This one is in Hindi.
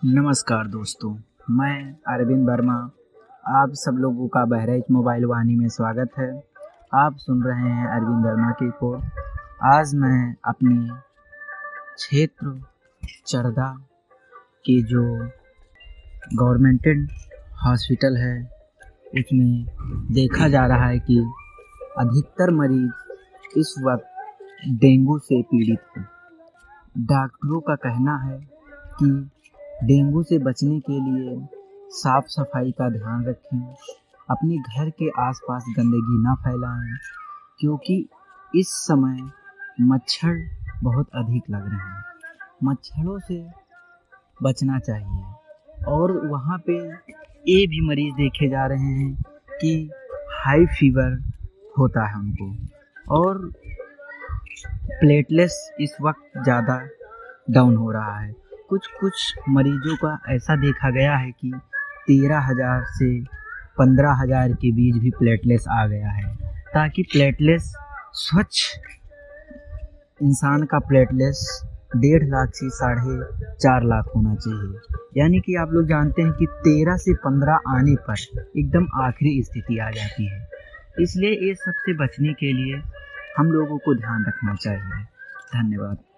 नमस्कार दोस्तों, मैं अरविंद वर्मा। आप सब लोगों का बहराइच मोबाइल वाणी में स्वागत है। आप सुन रहे हैं अरविंद वर्मा की रिपोर्ट। आज मैं अपनी क्षेत्र चरदा की जो गवर्नमेंटेड हॉस्पिटल है उसमें देखा जा रहा है कि अधिकतर मरीज इस वक्त डेंगू से पीड़ित हैं। डॉक्टरों का कहना है कि डेंगू से बचने के लिए साफ सफाई का ध्यान रखें, अपने घर के आसपास गंदगी ना फैलाएं, क्योंकि इस समय मच्छर बहुत अधिक लग रहे हैं। मच्छरों से बचना चाहिए। और वहाँ पे ये भी मरीज देखे जा रहे हैं कि हाई फीवर होता है उनको, और प्लेटलेट्स इस वक्त ज़्यादा डाउन हो रहा है। कुछ मरीजों का ऐसा देखा गया है कि 13,000 से 15,000 के बीच भी प्लेटलेट्स आ गया है। ताकि प्लेटलेट्स स्वच्छ इंसान का प्लेटलेट्स 1.5 लाख से 4.5 लाख होना चाहिए। यानी कि आप लोग जानते हैं कि 13 से 15 आने पर एकदम आखिरी स्थिति आ जाती है। इसलिए ये सबसे बचने के लिए हम लोगों को ध्यान रखना चाहिए। धन्यवाद।